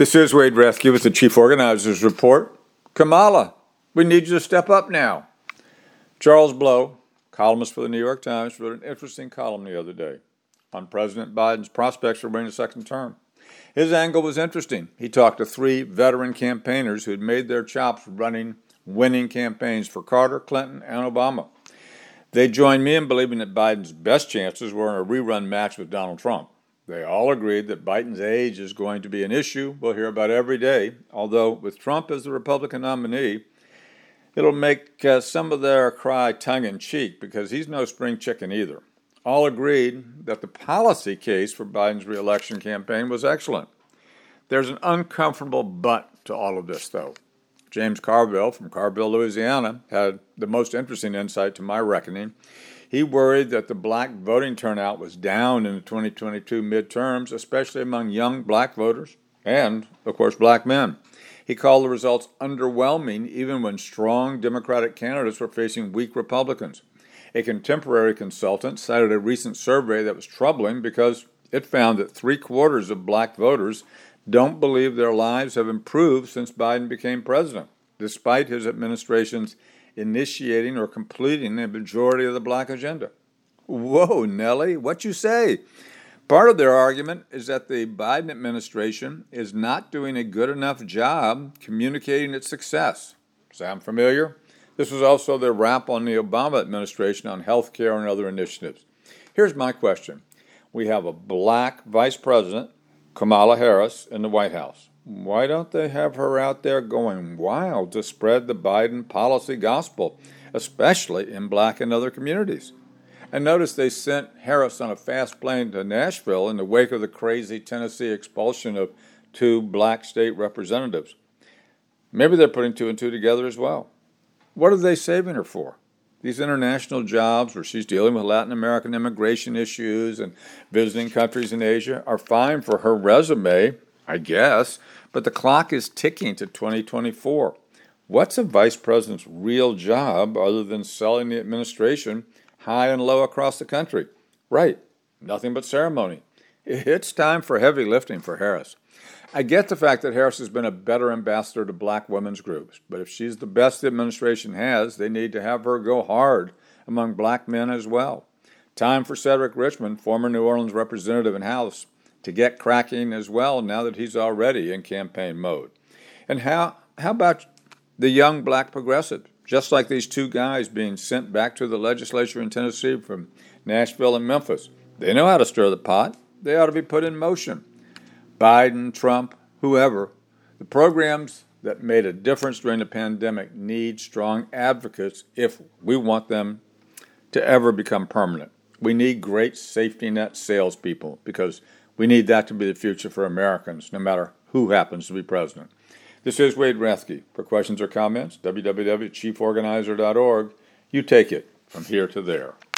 This is Wade Rescue with the Chief Organizer's Report. Kamala, we need you to step up now. Charles Blow, columnist for the New York Times, wrote an interesting column the other day on President Biden's prospects for winning a second term. His angle was interesting. He talked to three veteran campaigners who had made their chops running winning campaigns for Carter, Clinton, and Obama. They joined me in believing that Biden's best chances were in a rerun match with Donald Trump. They all agreed that Biden's age is going to be an issue we'll hear about every day, although with Trump as the Republican nominee, it'll make some of their cry tongue-in-cheek because he's no spring chicken either. All agreed that the policy case for Biden's re-election campaign was excellent. There's an uncomfortable but to all of this, though. James Carville from Carville, Louisiana, had the most interesting insight to my reckoning. He worried that the black voting turnout was down in the 2022 midterms, especially among young black voters and, of course, black men. He called the results underwhelming even when strong Democratic candidates were facing weak Republicans. A contemporary consultant cited a recent survey that was troubling because it found that 3/4 of black voters don't believe their lives have improved since Biden became president, despite his administration's initiating or completing the majority of the black agenda. Whoa, Nellie, what you say? Part of their argument is that the Biden administration is not doing a good enough job communicating its success. Sound familiar? This was also their rap on the Obama administration on health care and other initiatives. Here's my question. We have a black vice president, Kamala Harris, in the White House. Why don't they have her out there going wild to spread the Biden policy gospel, especially in black and other communities? And notice they sent Harris on a fast plane to Nashville in the wake of the crazy Tennessee expulsion of 2 black state representatives. Maybe they're putting 2 and 2 together as well. What are they saving her for? These international jobs where she's dealing with Latin American immigration issues and visiting countries in Asia are fine for her resume, I guess, but the clock is ticking to 2024. What's a vice president's real job other than selling the administration high and low across the country? Right, nothing but ceremony. It's time for heavy lifting for Harris. I get the fact that Harris has been a better ambassador to black women's groups, but if she's the best the administration has, they need to have her go hard among black men as well. Time for Cedric Richmond, former New Orleans representative and House, to get cracking as well now that he's already in campaign mode. And how about the young black progressive, just like these 2 guys being sent back to the legislature in Tennessee from Nashville and Memphis? They know how to stir the pot. They ought to be put in motion. Biden, Trump, whoever, the programs that made a difference during the pandemic need strong advocates if we want them to ever become permanent. We need great safety net salespeople because we need that to be the future for Americans, no matter who happens to be president. This is Wade Rescue. For questions or comments, www.chieforganizer.org. You take it from here to there.